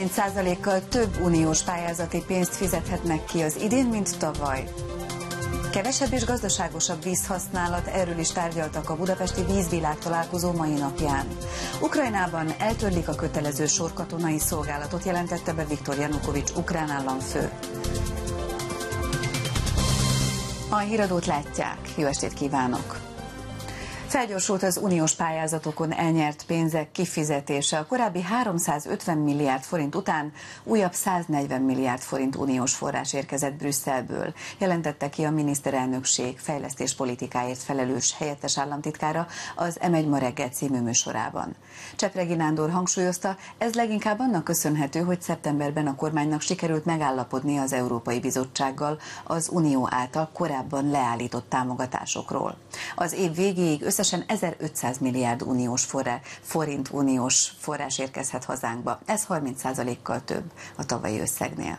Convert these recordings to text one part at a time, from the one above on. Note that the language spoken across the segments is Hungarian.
30%-kal több uniós pályázati pénzt fizethetnek ki az idén, mint tavaly. Kevesebb és gazdaságosabb vízhasználat, erről is tárgyaltak a budapesti vízvilág találkozó mai napján. Ukrajnában eltörlik a kötelező sorkatonai szolgálatot, jelentette be Viktor Janukovics ukrán államfő. A híradót látják. Jó estét kívánok! Felgyorsult az uniós pályázatokon elnyert pénzek kifizetése. A korábbi 350 milliárd forint után újabb 140 milliárd forint uniós forrás érkezett Brüsszelből, jelentette ki a miniszterelnökség fejlesztéspolitikáért felelős helyettes államtitkára az M1 ma reggel című műsorában. Csepregi Nándor hangsúlyozta, ez leginkább annak köszönhető, hogy szeptemberben a kormánynak sikerült megállapodni az Európai Bizottsággal az Unió által korábban leállított támogatásokról. Az év végéig összesen 1500 milliárd forint uniós forrás érkezhet hazánkba. Ez 30%-kal több a tavalyi összegnél.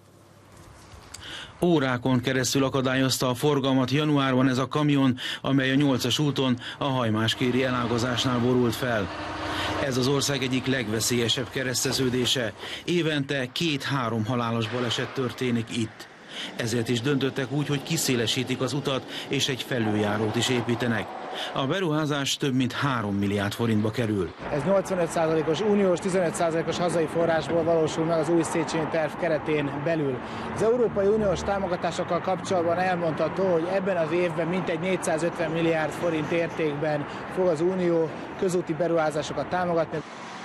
Órákon keresztül akadályozta a forgalmat januárban ez a kamion, amely a 8-as úton a hajmáskéri elágazásnál borult fel. Ez az ország egyik legveszélyesebb kereszteződése. Évente 2-3 halálos baleset történik itt. Ezért is döntöttek úgy, hogy kiszélesítik az utat, és egy felüljárót is építenek. A beruházás több mint 3 milliárd forintba kerül. Ez 85%-os uniós, 15%-os hazai forrásból valósul meg az új Széchenyi terv keretén belül. Az Európai Uniós támogatásokkal kapcsolatban elmondható, hogy ebben az évben mintegy 450 milliárd forint értékben fog az Unió közúti beruházásokat támogatni.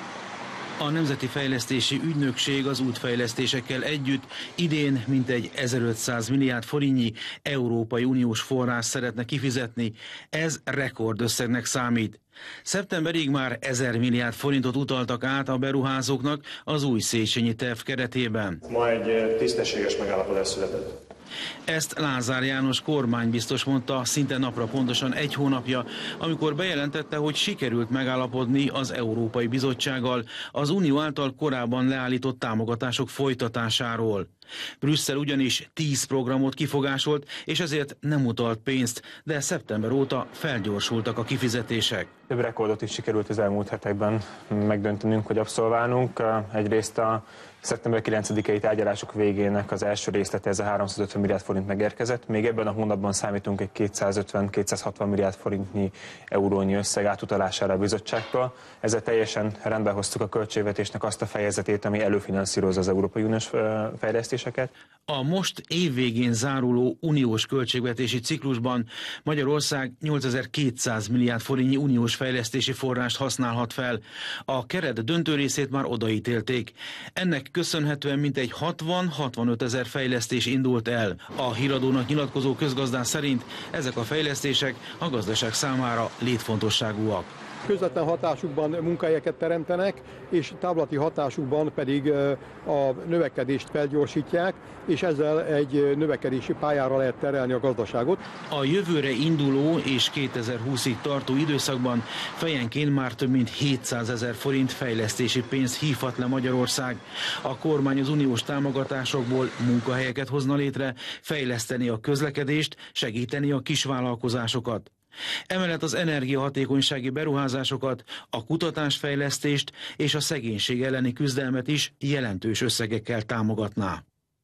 A Nemzeti Fejlesztési Ügynökség az útfejlesztésekkel együtt idén mintegy 1500 milliárd forintnyi Európai Uniós forrás szeretne kifizetni. Ez rekordösszegnek számít. Szeptemberig már 1000 milliárd forintot utaltak át a beruházóknak az új Széchenyi terv keretében. Ma egy tisztességes megállapodás született. Ezt Lázár János kormánybiztos mondta szinte napra pontosan egy hónapja, amikor bejelentette, hogy sikerült megállapodni az Európai Bizottsággal az Unió által korábban leállított támogatások folytatásáról. Brüsszel ugyanis 10 programot kifogásolt, és ezért nem utalt pénzt, de szeptember óta felgyorsultak a kifizetések. Több rekordot is sikerült az elmúlt hetekben megdöntenünk, hogy abszolválnunk. Egyrészt a szeptember 9-i tárgyalások végének az első részlete, ez a 350 milliárd forint megérkezett. Még ebben a hónapban számítunk egy 250-260 milliárd forintnyi eurónyi összeg átutalására a bizottságtól. Ezzel teljesen rendbe hoztuk a költségvetésnek azt a fejezetét, ami előfinanszírozza az Európai Uniós fejlesztéseket. A most évvégén záruló uniós költségvetési ciklusban Magyarország 8200 milliárd forintnyi uniós fejlesztési forrást használhat fel. A keret döntő részét már odaítélték. Ennek köszönhetően mintegy 60-65 ezer fejlesztés indult el. A híradónak nyilatkozó közgazdás szerint ezek a fejlesztések a gazdaság számára létfontosságúak. Közvetlen hatásukban munkahelyeket teremtenek, és távlati hatásukban pedig a növekedést felgyorsítják, és ezzel egy növekedési pályára lehet terelni a gazdaságot. A jövőre induló és 2020-ig tartó időszakban fejenként már több mint 700 ezer forint fejlesztési pénzt hívhat le Magyarország. A kormány az uniós támogatásokból munkahelyeket hozna létre, fejleszteni a közlekedést, segíteni a kisvállalkozásokat. Emellett az energiahatékonysági beruházásokat, a kutatásfejlesztést és a szegénység elleni küzdelmet is jelentős összegekkel támogatná.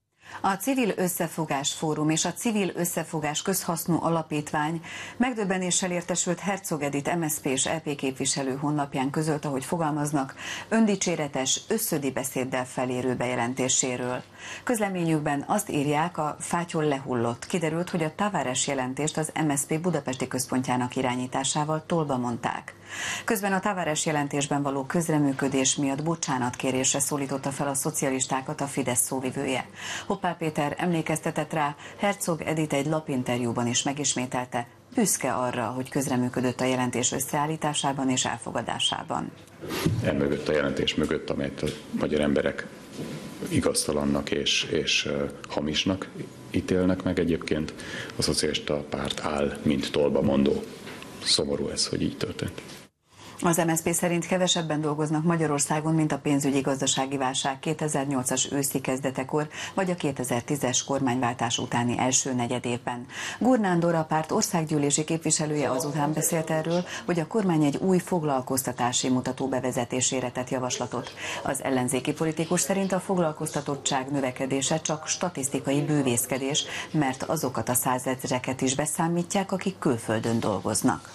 A Civil Összefogás Fórum és a Civil Összefogás Közhasznú Alapítvány megdöbbenéssel értesült Herzog Edith MSZP és EP képviselő honlapján közölte, hogy fogalmaznak öndicséretes, összödi beszéddel felérő bejelentéséről. Közleményükben azt írják, a fátyol lehullott. Kiderült, hogy a Tavares jelentést az MSZP budapesti központjának irányításával tolba mondták. Közben a Tavares jelentésben való közreműködés miatt bocsánatkérésre szólította fel a szocialistákat a Fidesz szóvivője. Hoppál Péter emlékeztetett rá, Herzog Edith egy lapinterjúban is megismételte, büszke arra, hogy közreműködött a jelentés összeállításában és elfogadásában. Emögött a jelentés mögött, amelyet a magyar emberek igaztalannak és hamisnak ítélnek meg egyébként, a szocialista párt áll, mint tolba mondó. Szomorú ez, hogy így történt. Az MSZP szerint kevesebben dolgoznak Magyarországon, mint a pénzügyi gazdasági válság 2008-as őszi kezdetekor, vagy a 2010-es kormányváltás utáni első negyedévben. Gur Nándor, a párt országgyűlési képviselője azután beszélt erről, hogy a kormány egy új foglalkoztatási mutató bevezetésére tett javaslatot. Az ellenzéki politikus szerint a foglalkoztatottság növekedése csak statisztikai bővészkedés, mert azokat a százezreket is beszámítják, akik külföldön dolgoznak.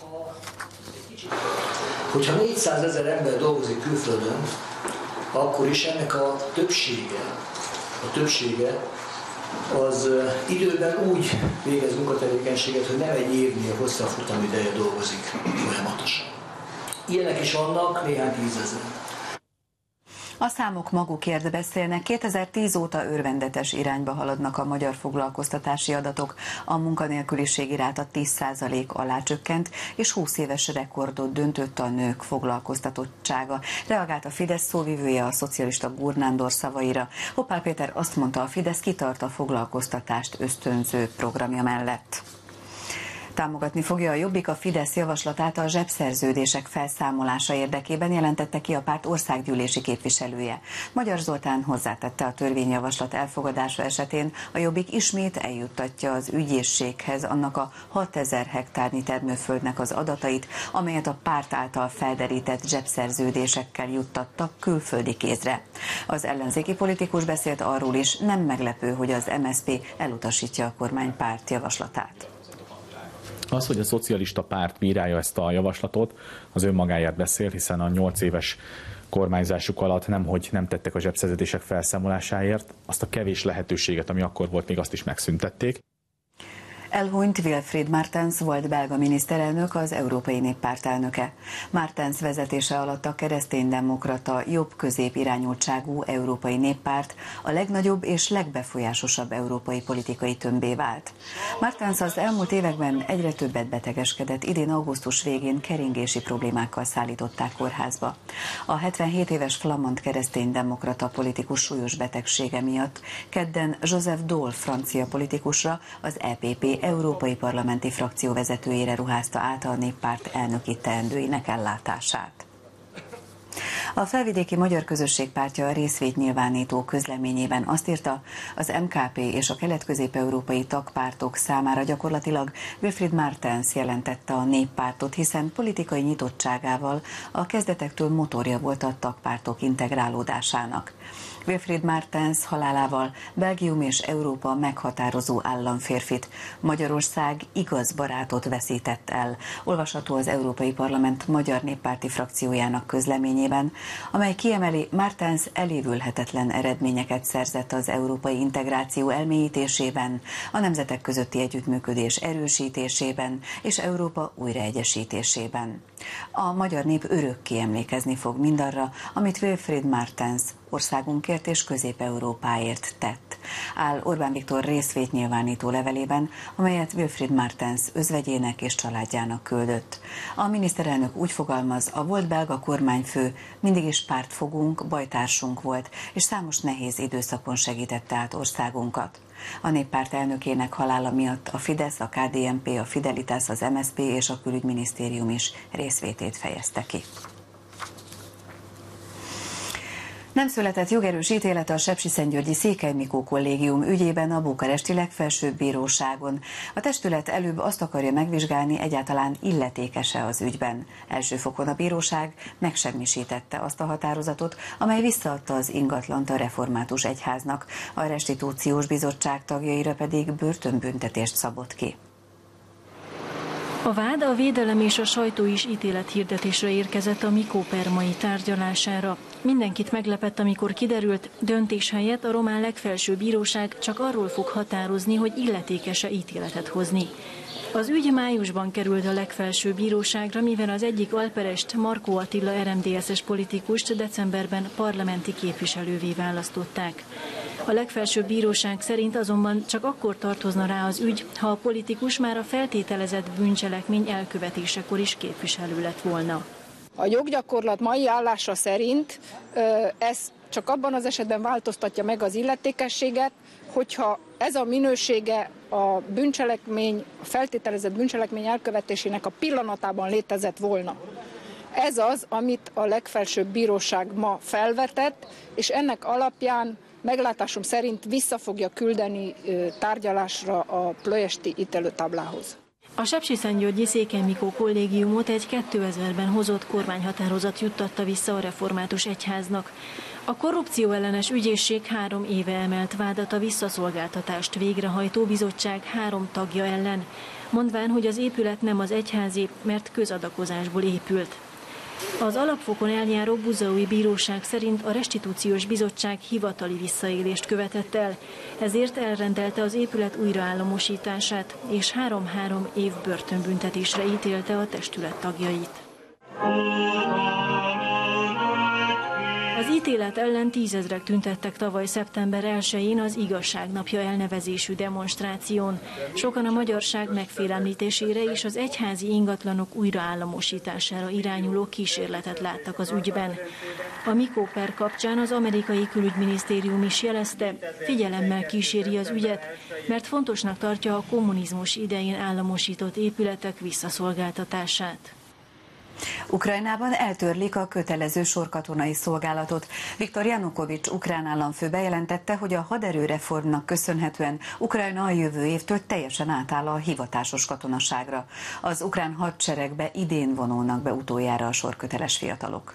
Hogyha 400 000 ember dolgozik külföldön, akkor is ennek a többsége az időben úgy végez munkatevékenységet, hogy nem egy évnél hosszabb futamideje dolgozik folyamatosan. Ilyenek is vannak, néhány tízezer. A számok magukért beszélnek. 2010 óta örvendetes irányba haladnak a magyar foglalkoztatási adatok. A munkanélküliségi ráta 10% alá csökkent, és 20 éves rekordot döntött a nők foglalkoztatottsága. Reagált a Fidesz szóvivője a szocialista Gur Nándor szavaira. Hoppál Péter azt mondta, a Fidesz kitart a foglalkoztatást ösztönző programja mellett. Támogatni fogja a Jobbik a Fidesz javaslatát a zsebszerződések felszámolása érdekében, jelentette ki a párt országgyűlési képviselője. Magyar Zoltán hozzátette, a törvényjavaslat elfogadása esetén a Jobbik ismét eljuttatja az ügyészséghez annak a 6000 hektárnyi termőföldnek az adatait, amelyet a párt által felderített zsebszerződésekkel juttattak külföldi kézre. Az ellenzéki politikus beszélt arról is, nem meglepő, hogy az MSZP elutasítja a kormánypárt javaslatát. Az, hogy a szocialista párt bírálja ezt a javaslatot, az önmagáért beszél, hiszen a 8 éves kormányzásuk alatt nemhogy nem tettek a zsebszerződések felszámolásáért, azt a kevés lehetőséget, ami akkor volt, még azt is megszüntették. Elhunyt Wilfried Martens volt belga miniszterelnök, az Európai Néppárt elnöke. Martens vezetése alatt a kereszténydemokrata jobb-közép irányultságú Európai Néppárt a legnagyobb és legbefolyásosabb európai politikai tömbbé vált. Martens az elmúlt években egyre többet betegeskedett, idén augusztus végén keringési problémákkal szállították kórházba. A 77 éves flamand kereszténydemokrata politikus súlyos betegsége miatt kedden Joseph Daul francia politikusra, az EPP európai parlamenti frakció vezetőjére ruházta át a Néppárt elnöki teendőinek ellátását. A Felvidéki Magyar Közösség Pártja a részvétnyilvánító közleményében azt írta, az MKP és a kelet-közép-európai tagpártok számára gyakorlatilag Wilfried Martens jelentette a Néppártot, hiszen politikai nyitottságával a kezdetektől motorja volt a tagpártok integrálódásának. Wilfried Martens halálával Belgium és Európa meghatározó államférfit, Magyarország igaz barátot veszített el, olvasható az Európai Parlament Magyar Néppárti frakciójának közleményében, amely kiemeli, Martens elévülhetetlen eredményeket szerzett az európai integráció elmélyítésében, a nemzetek közötti együttműködés erősítésében és Európa újraegyesítésében. A magyar nép örökké emlékezni fog mindarra, amit Wilfried Martens országunkért és Közép-Európáért tett, áll Orbán Viktor részvétnyilvánító levelében, amelyet Wilfried Martens özvegyének és családjának küldött. A miniszterelnök úgy fogalmaz, a volt belga kormányfő mindig is pártfogunk, bajtársunk volt, és számos nehéz időszakon segítette át országunkat. A Néppárt elnökének halála miatt a Fidesz, a KDNP, a Fidelitas, az MSZP és a Külügyminisztérium is részvétét fejezte ki. Nem született jogerős ítélet a sepsiszentgyörgyi Székely Mikó kollégium ügyében a bukaresti legfelsőbb bíróságon. A testület előbb azt akarja megvizsgálni, egyáltalán illetékes-e az ügyben. Első fokon a bíróság megsemmisítette azt a határozatot, amely visszaadta az ingatlant a református egyháznak, a restitúciós bizottság tagjaira pedig börtönbüntetést szabott ki. A vád, a védelem és a sajtó is ítélethirdetésre érkezett a Mikó per mai tárgyalására. Mindenkit meglepett, amikor kiderült, döntés helyett a román legfelsőbb bíróság csak arról fog határozni, hogy illetékes-e ítéletet hozni. Az ügy májusban került a legfelsőbb bíróságra, mivel az egyik alperest, Markó Attila RMDSZ-es politikust decemberben parlamenti képviselővé választották. A legfelsőbb bíróság szerint azonban csak akkor tartozna rá az ügy, ha a politikus már a feltételezett bűncselekmény elkövetésekor is képviselő lett volna. A joggyakorlat mai állása szerint ez csak abban az esetben változtatja meg az illetékességet, hogyha ez a minősége a bűncselekmény, a feltételezett bűncselekmény elkövetésének a pillanatában létezett volna. Ez az, amit a legfelsőbb bíróság ma felvetett, és ennek alapján meglátásom szerint vissza fogja küldeni tárgyalásra a ploiesti ítélőtáblához. A Sepsiszentgyörgyi Székely Mikó kollégiumot egy 2000-ben hozott kormányhatározat juttatta vissza a református egyháznak. A korrupcióellenes ügyészség 3 éve emelt vádat a visszaszolgáltatást végrehajtó bizottság 3 tagja ellen, mondván, hogy az épület nem az egyházé, mert közadakozásból épült. Az alapfokon eljáró buzaui bíróság szerint a restitúciós bizottság hivatali visszaélést követett el, ezért elrendelte az épület újraállamosítását, és 3 év börtönbüntetésre ítélte a testület tagjait. Az ítélet ellen 10 000-ek tüntettek tavaly szeptember 1-én az Igazságnapja elnevezésű demonstráción. Sokan a magyarság megfélemlítésére és az egyházi ingatlanok újraállamosítására irányuló kísérletet láttak az ügyben. A Mikó per kapcsán az amerikai külügyminisztérium is jelezte, figyelemmel kíséri az ügyet, mert fontosnak tartja a kommunizmus idején államosított épületek visszaszolgáltatását. Ukrajnában eltörlik a kötelező sorkatonai szolgálatot. Viktor Janukovics ukrán államfő bejelentette, hogy a haderőreformnak köszönhetően Ukrajna a jövő évtől teljesen átáll a hivatásos katonaságra. Az ukrán hadseregbe idén vonulnak be utoljára a sorköteles fiatalok.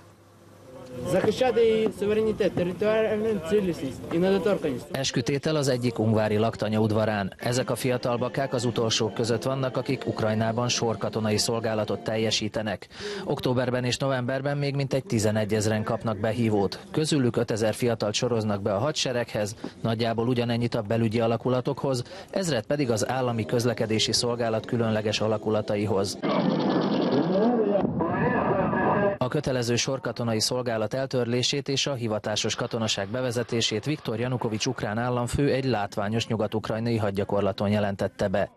Eskütétel az egyik ungvári laktanya udvarán. Ezek a fiatal bakák az utolsók között vannak, akik Ukrajnában sorkatonai szolgálatot teljesítenek. Októberben és novemberben még mintegy 11 000-en kapnak behívót. Közülük 5000 fiatalt soroznak be a hadsereghez, nagyjából ugyanennyit a belügyi alakulatokhoz, 1000 pedig az állami közlekedési szolgálat különleges alakulataihoz. A kötelező sorkatonai szolgálat eltörlését és a hivatásos katonaság bevezetését Viktor Janukovics ukrán államfő egy látványos nyugat-ukrajnai hadgyakorlaton jelentette be.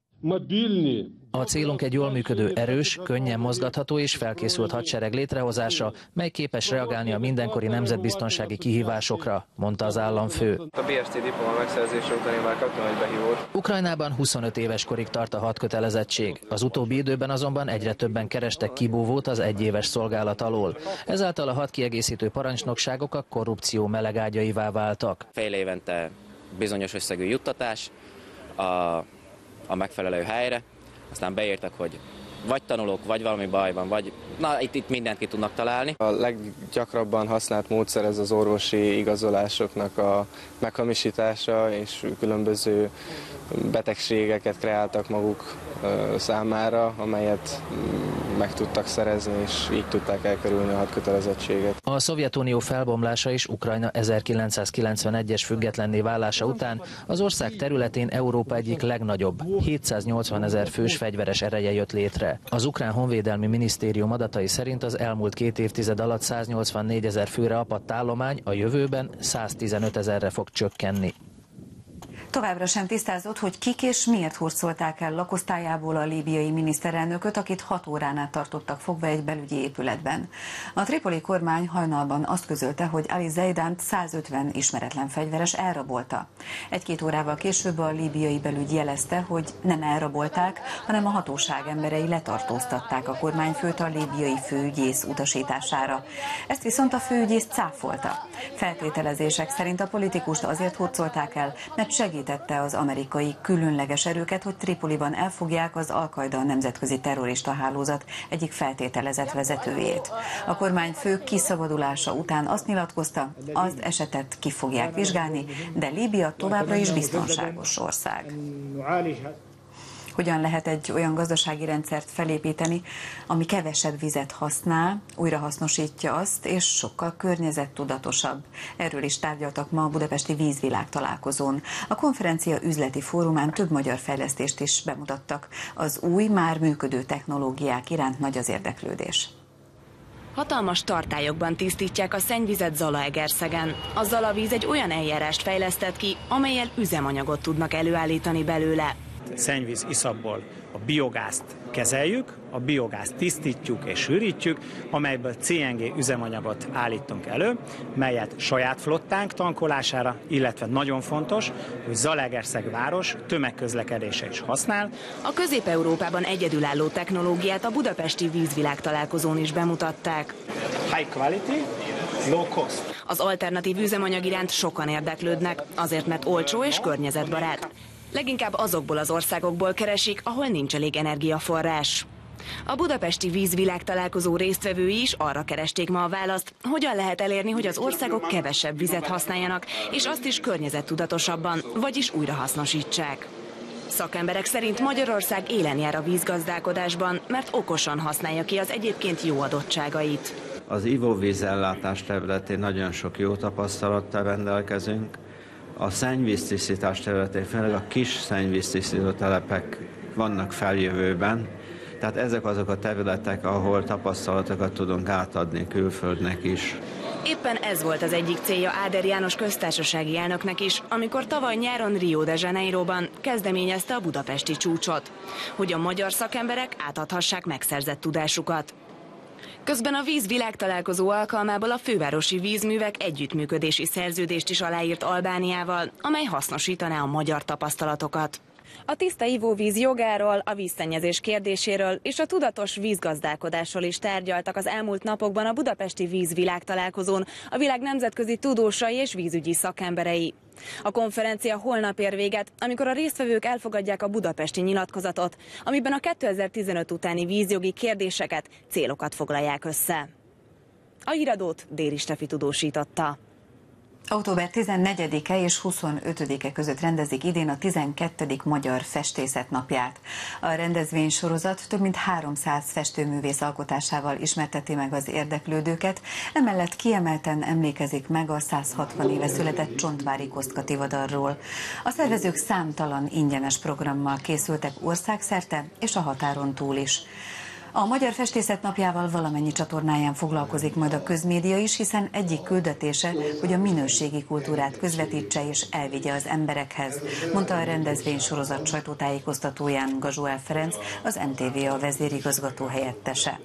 A célunk egy jól működő, erős, könnyen mozgatható és felkészült hadsereg létrehozása, mely képes reagálni a mindenkori nemzetbiztonsági kihívásokra, mondta az államfő. A BSC diploma megszerzése után én már kaptam egy behívót. Ukrajnában 25 éves korig tart a hadkötelezettség. Az utóbbi időben azonban egyre többen kerestek kibúvót az 1 éves szolgálat alól. Ezáltal a hadkiegészítő parancsnokságok a korrupció melegágyaivá váltak. Fél évente bizonyos összegű juttatás a megfelelő helyre, aztán beírtak, hogy vagy tanulók, vagy valami baj van, vagy itt mindent ki tudnak találni. A leggyakrabban használt módszer ez az orvosi igazolásoknak a meghamisítása, és különböző betegségeket kreáltak maguk számára, amelyet meg tudtak szerezni, és így tudták elkerülni a hadkötelezettséget. A Szovjetunió felbomlása és Ukrajna 1991-es függetlenné válása után az ország területén Európa egyik legnagyobb, 780 000 fős fegyveres ereje jött létre. Az ukrán honvédelmi minisztérium adatai szerint az elmúlt 2 évtized alatt 184 000 főre apadt állomány a jövőben 115 000-re fog csökkenni. Továbbra sem tisztázott, hogy kik és miért hurcolták el lakosztályából a líbiai miniszterelnököt, akit 6 órán át tartottak fogva egy belügyi épületben. A tripoli kormány hajnalban azt közölte, hogy Ali Zeidánt 150 ismeretlen fegyveres elrabolta. 1-2 órával később a líbiai belügy jelezte, hogy nem elrabolták, hanem a hatóság emberei letartóztatták a kormányfőt a líbiai főügyész utasítására. Ezt viszont a főügyész cáfolta. Feltételezések szerint a politikust azért hurcolták el, mert segítette az amerikai különleges erőket, hogy Tripoliban elfogják az Al-Qaida nemzetközi terrorista hálózat egyik feltételezett vezetőjét. A kormányfő kiszabadulása után azt nyilatkozta, az esetet ki fogják vizsgálni, de Líbia továbbra is biztonságos ország. Hogyan lehet egy olyan gazdasági rendszert felépíteni, ami kevesebb vizet használ, újrahasznosítja azt, és sokkal környezettudatosabb. Erről is tárgyaltak ma a budapesti vízvilág találkozón. A konferencia üzleti fórumán több magyar fejlesztést is bemutattak. Az új, már működő technológiák iránt nagy az érdeklődés. Hatalmas tartályokban tisztítják a szennyvizet Zalaegerszegen. A Zalavíz egy olyan eljárást fejlesztett ki, amellyel üzemanyagot tudnak előállítani belőle. Szennyvíz iszapból a biogázt kezeljük, a biogázt tisztítjuk és sűrítjük, amelyből CNG üzemanyagot állítunk elő, melyet saját flottánk tankolására, illetve nagyon fontos, hogy Zalaegerszeg város tömegközlekedése is használ. A Közép-Európában egyedülálló technológiát a budapesti vízvilágtalálkozón is bemutatták. High quality, low cost. Az alternatív üzemanyag iránt sokan érdeklődnek, azért mert olcsó és környezetbarát. Leginkább azokból az országokból keresik, ahol nincs elég energiaforrás. A budapesti vízvilágtalálkozó résztvevői is arra keresték ma a választ, hogyan lehet elérni, hogy az országok kevesebb vizet használjanak, és azt is környezettudatosabban, vagyis újrahasznosítsák. Szakemberek szerint Magyarország élen jár a vízgazdálkodásban, mert okosan használja ki az egyébként jó adottságait. Az ivóvízellátás területén nagyon sok jó tapasztalattal rendelkezünk. A szennyvíztisztítás területén, főleg a kis szennyvíztisztító telepek vannak feljövőben, tehát ezek azok a területek, ahol tapasztalatokat tudunk átadni külföldnek is. Éppen ez volt az egyik célja Áder János köztársasági elnöknek is, amikor tavaly nyáron Rio de Janeiroban kezdeményezte a budapesti csúcsot, hogy a magyar szakemberek átadhassák megszerzett tudásukat. Közben a vízvilágtalálkozó alkalmából a fővárosi vízművek együttműködési szerződést is aláírt Albániával, amely hasznosítaná a magyar tapasztalatokat. A tiszta ivóvíz jogáról, a vízszennyezés kérdéséről és a tudatos vízgazdálkodásról is tárgyaltak az elmúlt napokban a budapesti vízvilágtalálkozón a világ nemzetközi tudósai és vízügyi szakemberei. A konferencia holnap ér véget, amikor a résztvevők elfogadják a budapesti nyilatkozatot, amiben a 2015 utáni vízjogi kérdéseket, célokat foglalják össze. A híradót Déri Stefi tudósította. Október 14-e és 25-e között rendezik idén a 12. Magyar Festészet Napját. A rendezvénysorozat több mint 300 festőművész alkotásával ismerteti meg az érdeklődőket, emellett kiemelten emlékezik meg a 160 éve született Csontvári Kostka Tivadarról. A szervezők számtalan ingyenes programmal készültek országszerte és a határon túl is. A Magyar Festészet Napjával valamennyi csatornáján foglalkozik majd a közmédia is, hiszen egyik küldetése, hogy a minőségi kultúrát közvetítse és elvigye az emberekhez, mondta a rendezvénysorozat sajtótájékoztatóján Gazsuel Ferenc, az MTVA vezérigazgató helyettese.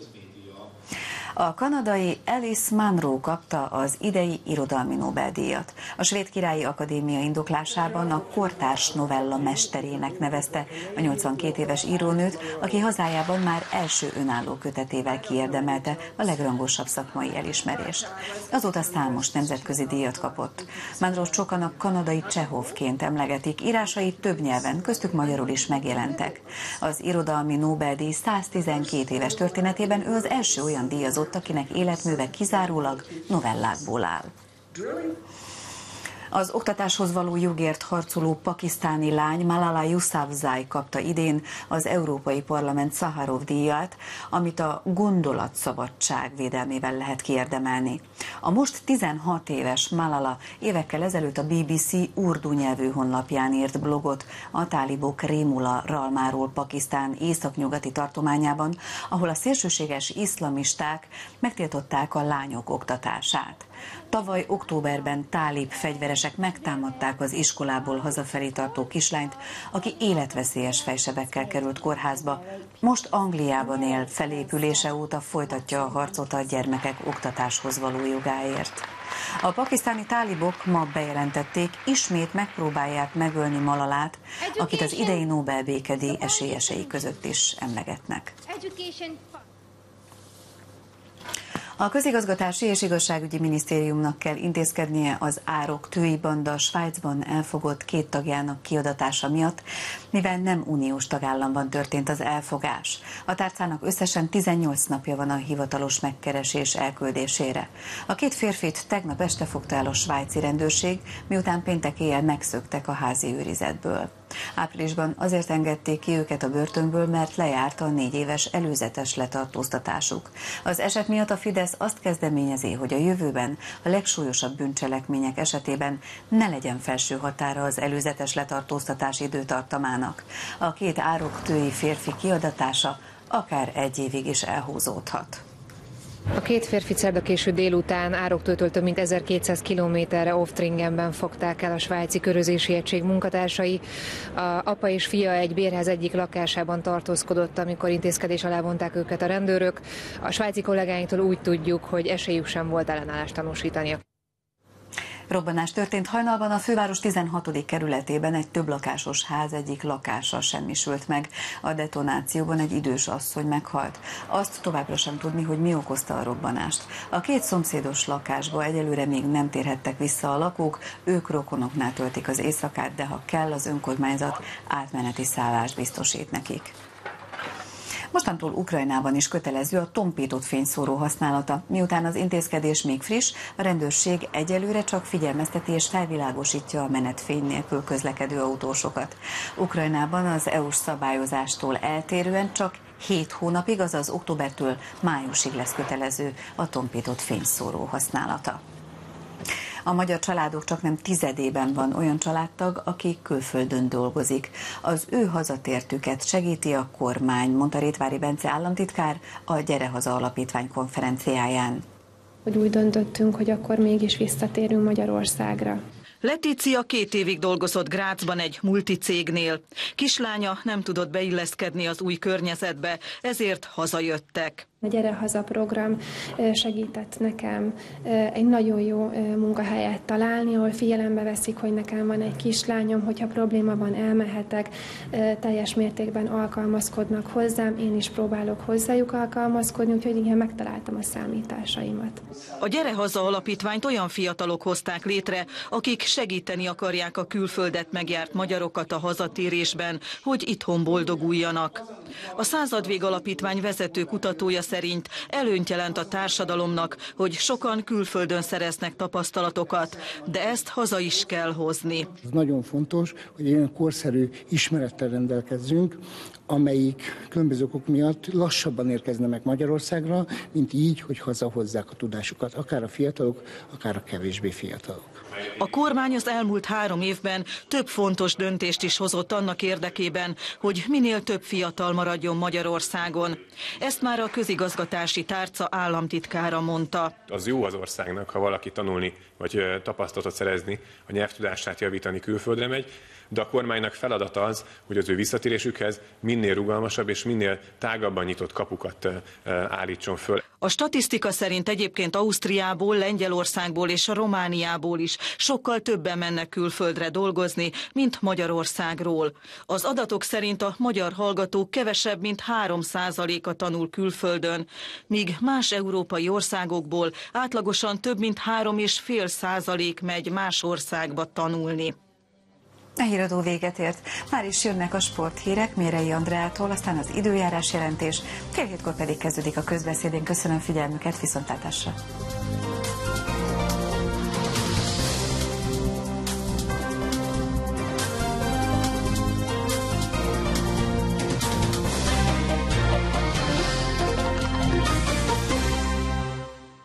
A kanadai Alice Munro kapta az idei irodalmi Nobel-díjat. A Svéd Királyi Akadémia indoklásában a kortárs novella mesterének nevezte a 82 éves írónőt, aki hazájában már első önálló kötetével kiérdemelte a legrangosabb szakmai elismerést. Azóta számos nemzetközi díjat kapott. Munro sokan a kanadai Csehovként emlegetik, írásai több nyelven, köztük magyarul is megjelentek. Az irodalmi Nobel-díj 112 éves történetében ő az első olyan díjazott, akinek életműve kizárólag novellákból áll. Az oktatáshoz való jogért harcoló pakisztáni lány Malala Yousafzai kapta idén az Európai Parlament Szaharov-díját, amit a gondolatszabadság védelmével lehet kiérdemelni. A most 16 éves Malala évekkel ezelőtt a BBC urdu nyelvű honlapján írt blogot a tálibok rémula ralmáról Pakisztán északnyugati tartományában, ahol a szélsőséges iszlamisták megtiltották a lányok oktatását. Tavaly októberben tálib fegyveresek megtámadták az iskolából hazafelé tartó kislányt, aki életveszélyes fejsebekkel került kórházba. Most Angliában él, felépülése óta folytatja a harcot a gyermekek oktatáshoz való jogáért. A pakisztáni tálibok ma bejelentették, ismét megpróbálják megölni Malalát, akit az idei Nobel békedíj esélyesei között is emlegetnek. A Közigazgatási és Igazságügyi Minisztériumnak kell intézkednie az árok tői banda Svájcban elfogott 2 tagjának kiadatása miatt, mivel nem uniós tagállamban történt az elfogás. A tárcának összesen 18 napja van a hivatalos megkeresés elküldésére. A 2 férfit tegnap este fogta el a svájci rendőrség, miután péntek éjjel megszöktek a házi őrizetből. Áprilisban azért engedték ki őket a börtönből, mert lejárt a 4 éves előzetes letartóztatásuk. Az eset miatt a Fidesz azt kezdeményezi, hogy a jövőben a legsúlyosabb bűncselekmények esetében ne legyen felső határa az előzetes letartóztatás időtartamának. A 2 ároktői férfi kiadatása akár 1 évig is elhúzódhat. A két férfi szerda késő délután Ároktőtől több mint 1200 kilométerre Oftringenben fogták el a svájci körözési egység munkatársai. A apa és fia egy bérház egyik lakásában tartózkodott, amikor intézkedés alá vonták őket a rendőrök. A svájci kollégáinktól úgy tudjuk, hogy esélyük sem volt ellenállást tanúsítani. Robbanás történt hajnalban a főváros 16. kerületében, egy többlakásos ház egyik lakása semmisült meg. A detonációban egy idős asszony meghalt. Azt továbbra sem tudni, hogy mi okozta a robbanást. A két szomszédos lakásba egyelőre még nem térhettek vissza a lakók, ők rokonoknál töltik az éjszakát, de ha kell, az önkormányzat átmeneti szállást biztosít nekik. Mostantól Ukrajnában is kötelező a tompított fényszóró használata. Miután az intézkedés még friss, a rendőrség egyelőre csak figyelmezteti és felvilágosítja a menetfény nélkül közlekedő autósokat. Ukrajnában az EU-s szabályozástól eltérően csak 7 hónapig, azaz októbertől májusig lesz kötelező a tompított fényszóró használata. A magyar családok csaknem tizedében van olyan családtag, aki külföldön dolgozik. Az ő hazatértüket segíti a kormány, mondta Rétvári Bence államtitkár a Gyere Haza Alapítvány konferenciáján. Hogy úgy döntöttünk, hogy akkor mégis visszatérünk Magyarországra. Letícia 2 évig dolgozott Grazban egy multicégnél. Kislánya nem tudott beilleszkedni az új környezetbe, ezért hazajöttek. A Gyere Haza program segített nekem egy nagyon jó munkahelyet találni, ahol figyelembe veszik, hogy nekem van egy kislányom, hogyha probléma van, elmehetek, teljes mértékben alkalmazkodnak hozzám, én is próbálok hozzájuk alkalmazkodni, úgyhogy igen, megtaláltam a számításaimat. A Gyere Haza Alapítványt olyan fiatalok hozták létre, akik segíteni akarják a külföldet megjárt magyarokat a hazatérésben, hogy itthon boldoguljanak. A Századvég Alapítvány vezető kutatója szerint előnyt jelent a társadalomnak, hogy sokan külföldön szereznek tapasztalatokat, de ezt haza is kell hozni. Ez nagyon fontos, hogy ilyen korszerű ismerettel rendelkezzünk, amelyik különböző okok miatt lassabban érkezne meg Magyarországra, mint így, hogy hazahozzák a tudásukat, akár a fiatalok, akár a kevésbé fiatalok. A kormány az elmúlt 3 évben több fontos döntést is hozott annak érdekében, hogy minél több fiatal maradjon Magyarországon. Ezt már a közigazgatási tárca államtitkára mondta. Az jó az országnak, ha valaki tanulni vagy tapasztalatot szerezni, a nyelvtudását javítani külföldre megy, de a kormánynak feladata az, hogy az ő visszatérésükhez minél rugalmasabb és minél tágabban nyitott kapukat állítson föl. A statisztika szerint egyébként Ausztriából, Lengyelországból és Romániából is sokkal többen mennek külföldre dolgozni, mint Magyarországról. Az adatok szerint a magyar hallgatók kevesebb, mint 3%-a tanul külföldön, míg más európai országokból átlagosan több, mint 3,5% megy más országba tanulni. A híradó véget ért. Már is jönnek a sporthírek Mérei Andreától, aztán az időjárás jelentés, fél 7-kor pedig kezdődik a közbeszéd. Én köszönöm figyelmüket, viszontlátásra!